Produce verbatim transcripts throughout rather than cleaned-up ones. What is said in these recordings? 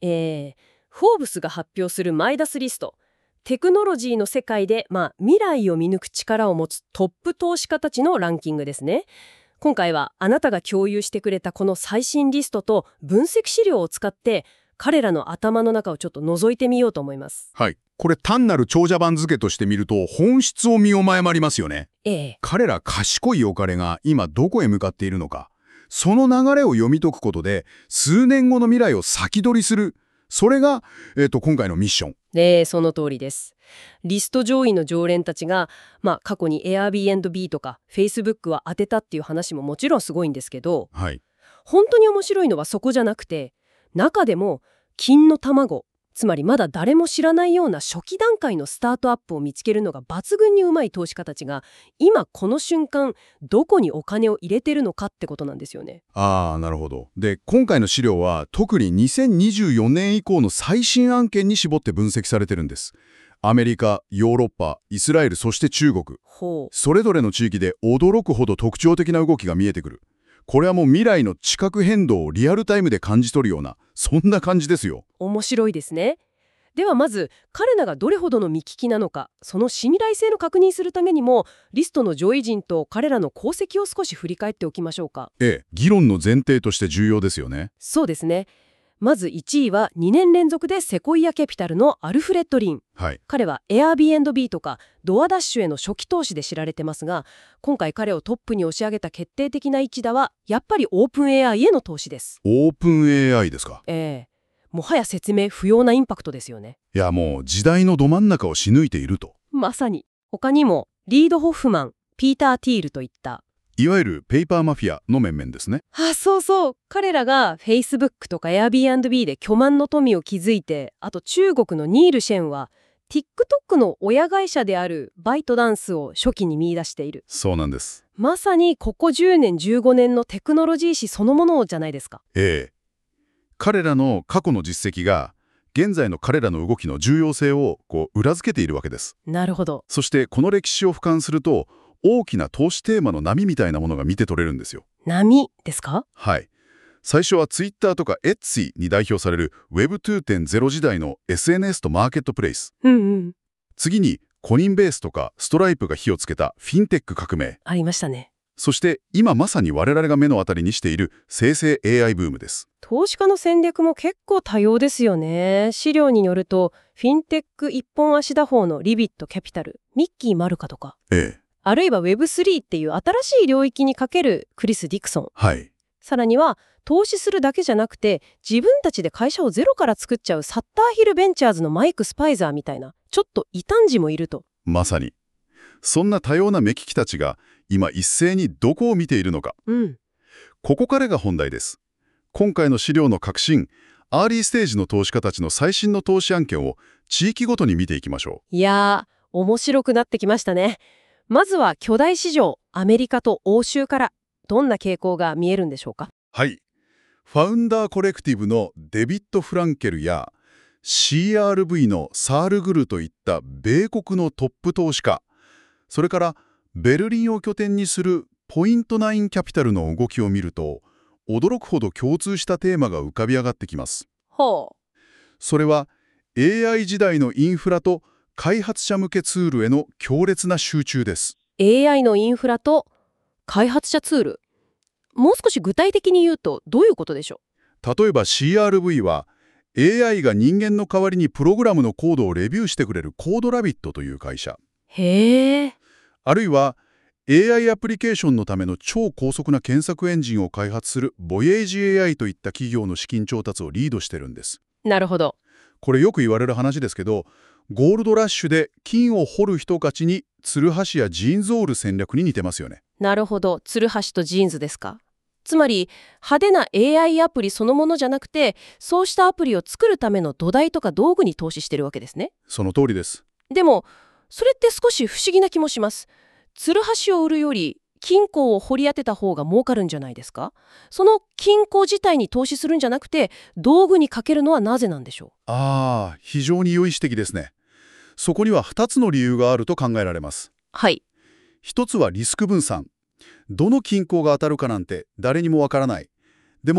えー、フォーブスが発表するマイダスリスト。テクノロジーの世界で、まあ、未来を見抜く力を持つトップ投資家たちのランキングですね。今回はあなたが共有してくれたこの最新リストと分析資料を使って彼らの頭の中をちょっと覗いてみようと思います。 はい。これ単なる長者番付として見ると本質を見誤りますよね。 ええ。 彼ら賢いお金が今どこへ向かっているのか。その流れを読み解くことで数年後の未来を先取りする。それが、えっと、今回のミッション。 ええ、その通りです。リスト上位の常連たちが、まあ、過去に Airbnb とか Facebook は当てたっていう話ももちろんすごいんですけど、 はい。 本当に面白いのはそこじゃなくて、中でも金の卵、つまりまだ誰も知らないような初期段階のスタートアップを見つけるのが抜群にうまい投資家たちが今この瞬間どこにお金を入れてるのかってことなんですよね。 ああ、なるほど。で、今回の資料は特ににせんにじゅうよねん以降の最新案件に絞って分析されてるんです。アメリカ、ヨーロッパ、イスラエル、そして中国。 ほう。 それぞれの地域で驚くほど特徴的な動きが見えてくる。これはもう未来の地殻変動をリアルタイムで感じ取るような、そんな感じですよ。 面白いですね。ではまず彼らがどれほどの見聞きなのか、その信頼性の確認するためにもリストの上位陣と彼らの功績を少し振り返っておきましょうか。 ええ、議論の前提として重要ですよね。 そうですね。まずいちいはにねん連続でセコイアキャピタルのアルフレッド・リン。 はい。 彼は Airbnb とかドアダッシュへの初期投資で知られてますが、今回彼をトップに押し上げた決定的な一打はやっぱりオープン エーアイ への投資です。 オープン エーアイ ですか。 ええ、もはや説明不要なインパクトですよね。 いや、もう時代のど真ん中を射抜いていると。 まさに。他にもリード・ホフマン、ピーター・ティールといったいわゆるペーパーマフィアの面々ですね。 あ、そうそう。彼らが Facebook とか Airbnb で巨万の富を築いて、あと中国のニールシェンは TikTok の親会社であるバイトダンスを初期に見出している。 そうなんです。 まさにここじゅうねんじゅうごねんのテクノロジー史そのものじゃないですか。 ええ。彼らの過去の実績が現在の彼らの動きの重要性をこう裏付けているわけです。 なるほど。 そしてこの歴史を俯瞰すると大きな投資テーマの波みたいなものが見て取れるんですよ。 波ですか？ はい。最初は Twitter とか Etsy に代表される ウェブツーてんゼロ 時代の エスエヌエス とマーケットプレイス。 うんうん。 次にコインベースとかストライプが火をつけたフィンテック革命。 ありましたね。 そして今まさに我々が目の当たりにしている生成 エーアイ ブームです。 投資家の戦略も結構多様ですよね。資料によるとフィンテック一本足打法のリビットキャピタル、ミッキー・マルカとか。 ええ。 あるいは ウェブスリー っていう新しい領域にかけるクリス・ディクソン。 はい。 さらには投資するだけじゃなくて自分たちで会社をゼロから作っちゃうサッターヒルベンチャーズのマイク・スパイザーみたいなちょっと異端児もいると。 まさに。そんな多様な目利きたちが今一斉にどこを見ているのか。 うん。 ここからが本題です。今回の資料の核心、アーリーステージの投資家たちの最新の投資案件を地域ごとに見ていきましょいやー、面白くなってきましたね。まずは巨大市場、アメリカと欧州からどんな傾向が見えるんでしょうか？ う。はい。ファウンダーコレクティブのデビッド・フランケルや シーアールブイ のサールグルといった米国のトップ投資家、それからベルリンを拠点にするポイントナインキャピタルの動きを見ると、驚くほど共通したテーマが浮かび上がってきます。 ほう。 それは エーアイ 時代のインフラと開発者向けツールへの強烈な集中です。 エーアイ のインフラと開発者ツール。もう少し具体的に言うとどういうことでしょ例えば シーアールブイ は エーアイ が人間の代わりにプログラムのコードをレビューしてくれるコードラビットという会社。 う？へえ。 あるいは エーアイ アプリケーションのための超高速な検索エンジンを開発するボイエージ エーアイ といった企業の資金調達をリードしてるんです。 なるほど。 これよく言われる話ですけど、ゴールドラッシュで金を掘る人たちにツルハシやジーンズを売る戦略に似てますよね。 なるほど。ツルハシとジーンズですか。つまり派手な エーアイ アプリそのものじゃなくて、そうしたアプリを作るための土台とか道具に投資してるわけですね。 その通りです。 でもそれって少し不思議な気もします。ツルハシを売るより金庫を掘り当てた方が儲かるんじゃないですか？その金庫自体に投資するんじゃなくて道具にかけるのはなぜなんでしょう？ ああ、非常に良い指摘ですね。そこにはふたつの理由があると考えられます。 はい。 ひとつはリスク分散。どの金庫が当たるかなんて誰にもわからない。でも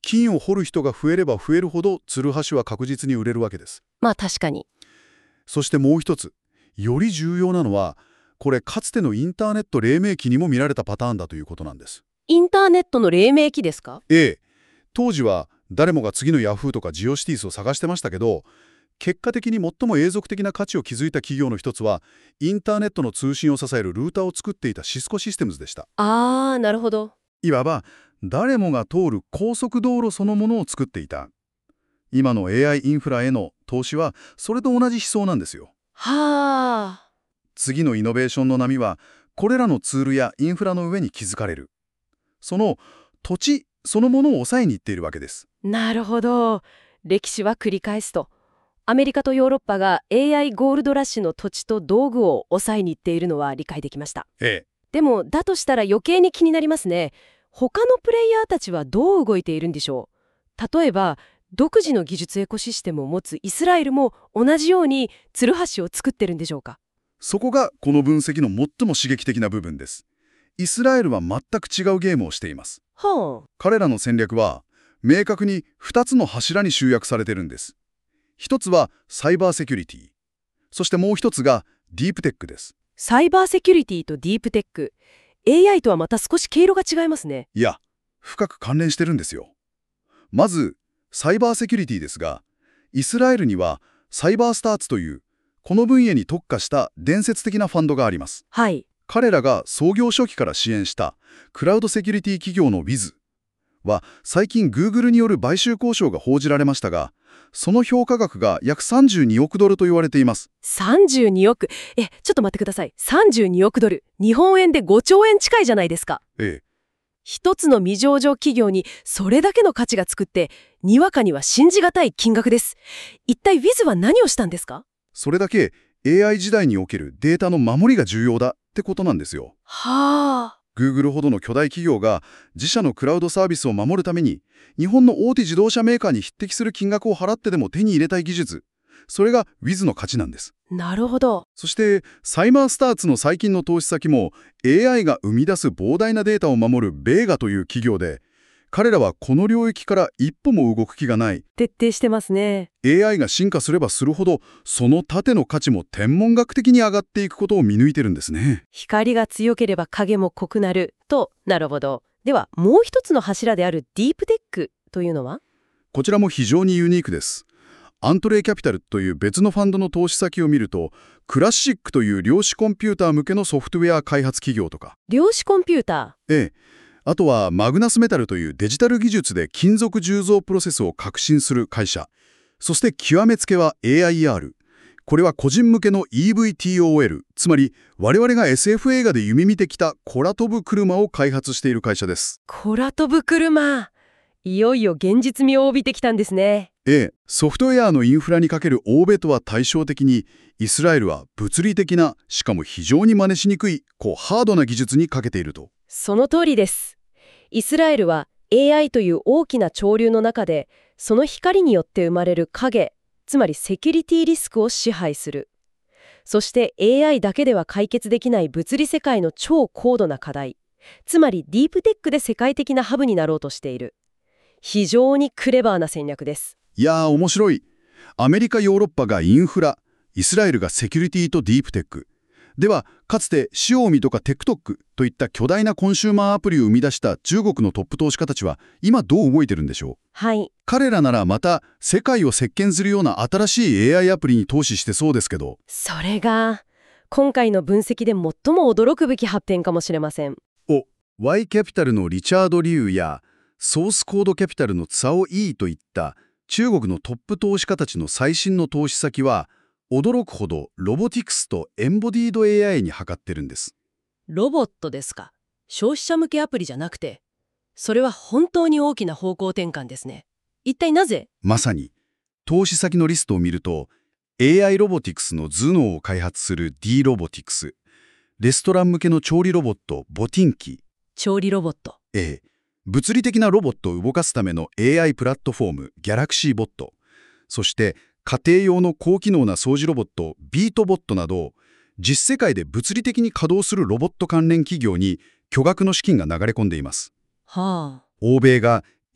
金を掘る人が増えれば増えるほどツルハシは確実に売れるわけです。 まあ確かに。 そしてもう一つ、より重要なのは、これかつてのインターネット黎明期にも見られたパターンだということなんです。 インターネットの黎明期ですか？ ええ。当時は誰もが次のヤフーとかジオシティスを探してましたけど、結果的に最も永続的な価値を築いた企業の一つは、インターネットの通信を支えるルーターを作っていたシスコシステムズでした。 あー、なるほど。 いわば誰もが通る高速道路そのものを作っていた。今の エーアイ インフラへの投資はそれと同じ思想なんですよ。 はあ。 次のイノベーションの波はこれらのツールやインフラの上に築かれる。その土地そのものを抑えにいっているわけです。 なるほど。歴史は繰り返すと。アメリカとヨーロッパが エーアイ ゴールドラッシュの土地と道具を抑えにいっているのは理解できました。 ええ。 でも、だとしたら余計に気になりますね。他のプレイヤーたちはどう動いているんでしょう？例えば、独自の技術エコシステムを持つイスラエルも同じようにツルハシを作ってるんでしょうか？ そこがこの分析の最も刺激的な部分です。イスラエルは全く違うゲームをしています。 はあ。 彼らの戦略は明確にふたつの柱に集約されてるんです。一つはサイバーセキュリティ。そしてもう一つがディープテックです。 サイバーセキュリティとディープテック。エーアイ とはまた少し毛色が違いますね。 いや、深く関連してるんですよ。まず、サイバーセキュリティですが、イスラエルにはサイバースターツというこの分野に特化した伝説的なファンドがあります。 はい。 彼らが創業初期から支援したクラウドセキュリティ企業の ウィズ は最近 Google による買収交渉が報じられましたが、その評価額が約さんじゅうにおくドルと言われています。 さんじゅうにおく。え、ちょっと待ってください。さんじゅうにおくドル。日本円でごちょうえん近いじゃないですか。 ええ。 一つの未上場企業にそれだけの価値がつくって、にわかには信じがたい金額です。一体 ウィズ は何をしたんですか？ それだけ エーアイ 時代におけるデータの守りが重要だってことなんですよ。 はあ。 Google ほどの巨大企業が自社のクラウドサービスを守るために日本の大手自動車メーカーに匹敵する金額を払ってでも手に入れたい技術、それが ウィズ の価値なんです。 なるほど。 そしてサイバースターツの最近の投資先も エーアイ が生み出す膨大なデータを守るベーガという企業で、彼らはこの領域から一歩も動く気がない。 徹底してますね。 エーアイ が進化すればするほどその縦の価値も天文学的に上がっていくことを見抜いてるんですね。 光が強ければ影も濃くなると。なるほど。ではもう一つの柱であるディープテックというのは？ こちらも非常にユニークです。アントレイキャピタルという別のファンドの投資先を見ると、クラシックという量子コンピューター向けのソフトウェア開発企業とか、 量子コンピューターええ、あとはマグナスメタルというデジタル技術で金属鋳造プロセスを革新する会社、そして極めつけは エーアイアール。これは個人向けの イーブイティーオーエル、つまり我々が エスエフ 映画で夢見てきた空飛ぶ車を開発している会社です。 空飛ぶ車。いよいよ現実味を帯びてきたんですね。 ええ、ソフトウェアのインフラにかける欧米とは対照的に、イスラエルは物理的な、しかも非常に真似しにくい、こうハードな技術にかけていると。 その通りです。イスラエルは エーアイ という大きな潮流の中で、その光によって生まれる影、つまりセキュリティリスクを支配する。そして エーアイ だけでは解決できない物理世界の超高度な課題、つまりディープテックで世界的なハブになろうとしている。非常にクレバーな戦略です。 いやー面白い。アメリカ、ヨーロッパがインフラ、イスラエルがセキュリティとディープテック。では、かつてシオーミとかテックトックといった巨大なコンシューマーアプリを生み出した中国のトップ投資家たちは今どう動いてるんでしょう？ はい。 彼らならまた世界を席巻するような新しい エーアイ アプリに投資してそうですけど。 それが今回の分析で最も驚くべき発展かもしれません。 お、Y キャピタルのリチャード・リュウやソースコードキャピタルのツァオ・イーといった中国のトップ投資家たちの最新の投資先は驚くほどロボティクスとエンボディード エーアイ に測ってるんです。 ロボットですか？消費者向けアプリじゃなくて、それは本当に大きな方向転換ですね。一体なぜ？ まさに投資先のリストを見ると エーアイ ロボティクスの頭脳を開発する D ロボティクス、レストラン向けの調理ロボットボティンキ、 調理ロボット、 ええ、物理的なロボットを動かすための エーアイ プラットフォームギャラクシーボット、そして家庭用の高機能な掃除ロボットビートボットなど、実世界で物理的に稼働するロボット関連企業に巨額の資金が流れ込んでいます。 はあ。 欧米が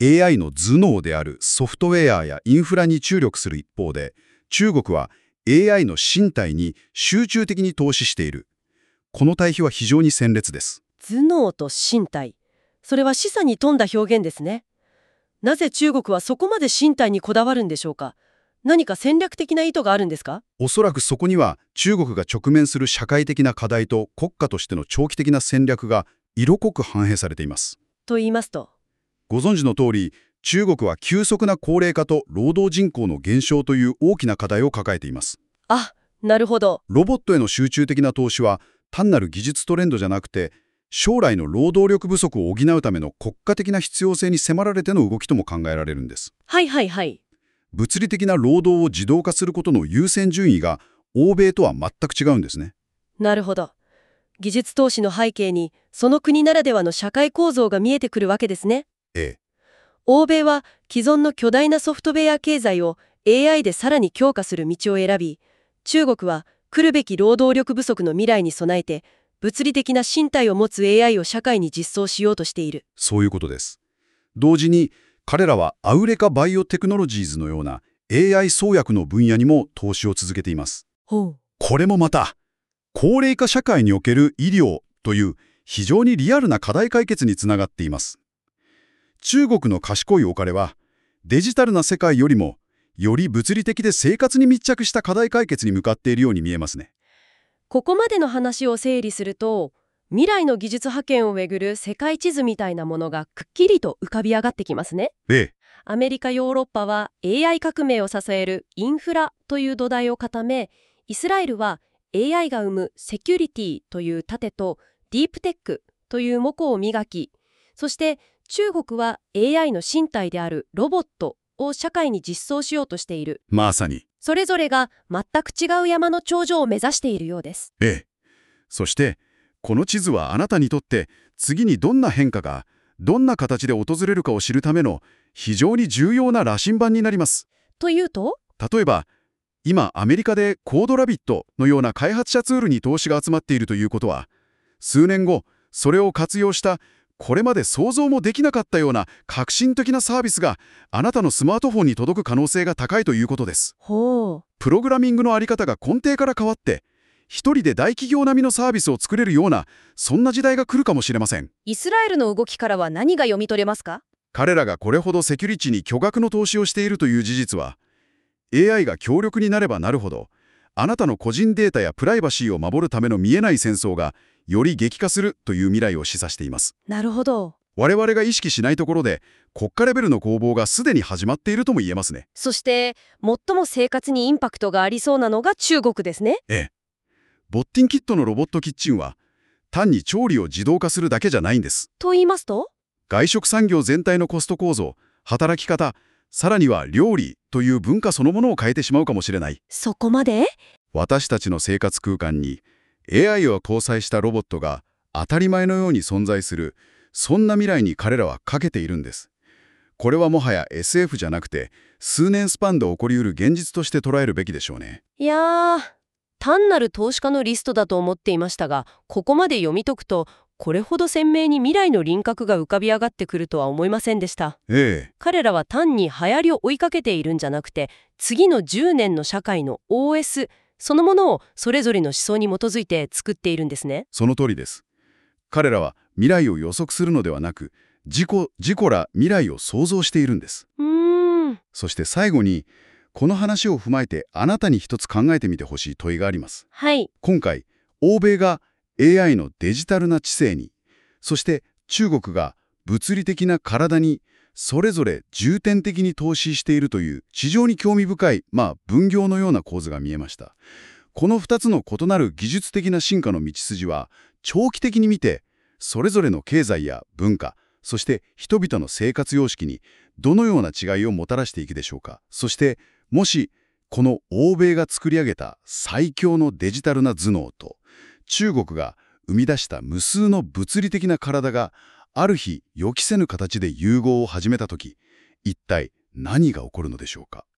エーアイ の頭脳であるソフトウェアやインフラに注力する一方で、中国は エーアイ の身体に集中的に投資している。この対比は非常に鮮烈です。 頭脳と身体。それは示唆に富んだ表現ですね。なぜ中国はそこまで身体にこだわるんでしょうか。何か戦略的な意図があるんですか？ おそらくそこには中国が直面する社会的な課題と国家としての長期的な戦略が色濃く反映されています。 と言いますと？ ご存知の通り、中国は急速な高齢化と労働人口の減少という大きな課題を抱えています。 あ、なるほど。 ロボットへの集中的な投資は単なる技術トレンドじゃなくて、将来の労働力不足を補うための国家的な必要性に迫られての動きとも考えられるんです。 はいはいはい。 物理的な労働を自動化することの優先順位が欧米とは全く違うんですね。 なるほど。技術投資の背景にその国ならではの社会構造が見えてくるわけですね。 ええ。 欧米は既存の巨大なソフトウェア経済を エーアイ でさらに強化する道を選び、中国は来るべき労働力不足の未来に備えて物理的な身体を持つ エーアイ を社会に実装しようとしている。 そういうことです。同時に彼らはアウレカバイオテクノロジーズのような エーアイ 創薬の分野にも投資を続けています。 ほう。 これもまた高齢化社会における医療という非常にリアルな課題解決につながっています。中国の賢いお金はデジタルな世界よりもより物理的で生活に密着した課題解決に向かっているように見えますね。 ここまでの話を整理すると、未来の技術覇権をめぐる世界地図みたいなものがくっきりと浮かび上がってきますね。 ええ。 アメリカ、ヨーロッパは エーアイ 革命を支えるインフラという土台を固め、イスラエルは エーアイ が生むセキュリティという盾とディープテックという模倣を磨き、そして中国は エーアイ の身体であるロボットを社会に実装しようとしている。 まさに。 それぞれが全く違う山の頂上を目指しているようです。 ええ。そしてこの地図はあなたにとって次にどんな変化がどんな形で訪れるかを知るための非常に重要な羅針盤になります。 というと？ 例えば今アメリカでコードラビットのような開発者ツールに投資が集まっているということは、数年後それを活用したこれまで想像もできなかったような革新的なサービスがあなたのスマートフォンに届く可能性が高いということです。 ほう。 プログラミングのあり方が根底から変わって、一人で大企業並みのサービスを作れるような、そんな時代が来るかもしれません。 イスラエルの動きからは何が読み取れますか？ 彼らがこれほどセキュリティに巨額の投資をしているという事実は、エーアイ が強力になればなるほど、あなたの個人データやプライバシーを守るための見えない戦争がより激化するという未来を示唆しています。 なるほど。 我々が意識しないところで国家レベルの攻防がすでに始まっているとも言えますね。 そして最も生活にインパクトがありそうなのが中国ですね。 ええ。ボッティンキットのロボットキッチンは単に調理を自動化するだけじゃないんです。 と言いますと？ 外食産業全体のコスト構造、働き方、さらには料理という文化そのものを変えてしまうかもしれない。 そこまで？ 私たちの生活空間に エーアイ を搭載したロボットが当たり前のように存在する、そんな未来に彼らはかけているんです。これはもはや エスエフ じゃなくて、数年スパンで起こりうる現実として捉えるべきでしょうね。 いやー、単なる投資家のリストだと思っていましたが、ここまで読み解くと、これほど鮮明に未来の輪郭が浮かび上がってくるとは思いませんでした。 ええ。 彼らは単に流行りを追いかけているんじゃなくて、次のじゅうねんの社会の オーエス そのものをそれぞれの思想に基づいて作っているんですね。 その通りです。彼らは未来を予測するのではなく、自己、自己ら未来を想像しているんです。 うーん。 そして最後に、この話を踏まえてあなたに一つ考えてみてほしい問いがあります。 はい。 今回、欧米が エーアイ のデジタルな知性に、そして中国が物理的な体に、それぞれ重点的に投資しているという非常に興味深い、まあ分業のような構図が見えました。このふたつの異なる技術的な進化の道筋は、長期的に見て、それぞれの経済や文化、そして人々の生活様式にどのような違いをもたらしていくでしょうか。そして、もし、この欧米が作り上げた最強のデジタルな頭脳と、中国が生み出した無数の物理的な体が、ある日予期せぬ形で融合を始めたとき、一体何が起こるのでしょうか。